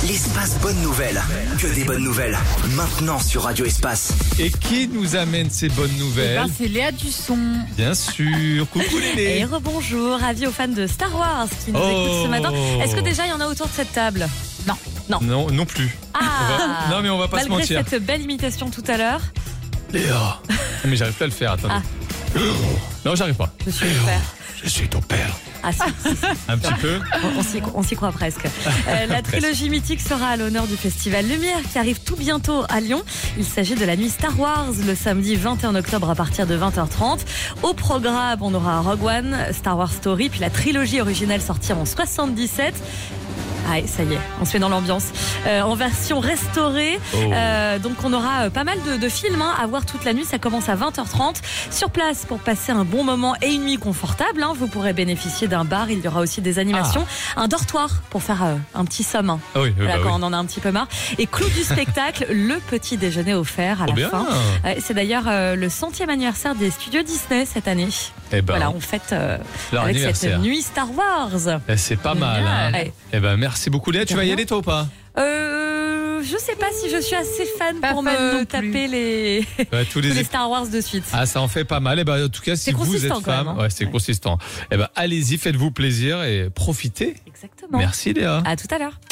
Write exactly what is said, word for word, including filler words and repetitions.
L'espace bonne nouvelle. Que des bonnes nouvelles. Maintenant sur Radio Espace. Et qui nous amène ces bonnes nouvelles? Ben, c'est Léa Dusson. Bien sûr. Coucou Léné. Et rebonjour, avis aux fans de Star Wars qui nous Oh. écoutent ce matin. Est-ce que déjà il y en a autour de cette table? Non. Non. Non, non plus. Ah. Non mais on va pas Malgré se mentir. cette belle imitation tout à l'heure, Léa. Mais j'arrive plus à le faire, attendez. Ah. Non, j'arrive pas. je suis le père. Je suis ton père. Ah si, si, si. Un petit peu. On, on s'y, on s'y croit presque. Euh, la trilogie mythique sera à l'honneur du Festival Lumière qui arrive tout bientôt à Lyon. Il s'agit de la nuit Star Wars le samedi vingt et un octobre à partir de vingt heures trente. Au programme, on aura Rogue One, Star Wars Story, puis la trilogie originale sortie en soixante-dix-sept. Ah, ça y est, on se met dans l'ambiance. Euh, en version restaurée, Oh. euh, donc on aura euh, pas mal de, de films hein, à voir toute la nuit. Ça commence à vingt heures trente. Sur place pour passer un bon moment et une nuit confortable. Hein, vous pourrez bénéficier d'un bar. Il y aura aussi des animations, un dortoir pour faire euh, un petit somme. Ah oui, oui, Voilà, bah quand oui. on en a un petit peu marre. Et clou du spectacle, le petit déjeuner offert à Trop la bien. fin. Ouais, c'est d'ailleurs euh, le centième anniversaire des studios Disney cette année. Eh ben, Voilà, on fête euh, leur avec anniversaire. cette nuit Star Wars. Eh, c'est pas mal. Hein. Ouais. Eh ben, merci beaucoup Léa. Tu vas y rien. aller toi ou pas? Euh, je sais pas si je suis assez fan Pas pour fan me non plus. taper les, Ouais, tous tous les les Star Wars de suite. Ah, ça en fait pas mal. Et ben, en tout cas, si C'est vous êtes consistant, quand femme, même, hein. ouais, c'est Ouais. consistant. Eh ben, allez-y, faites-vous plaisir et profitez. Exactement. Merci Léa. À tout à l'heure.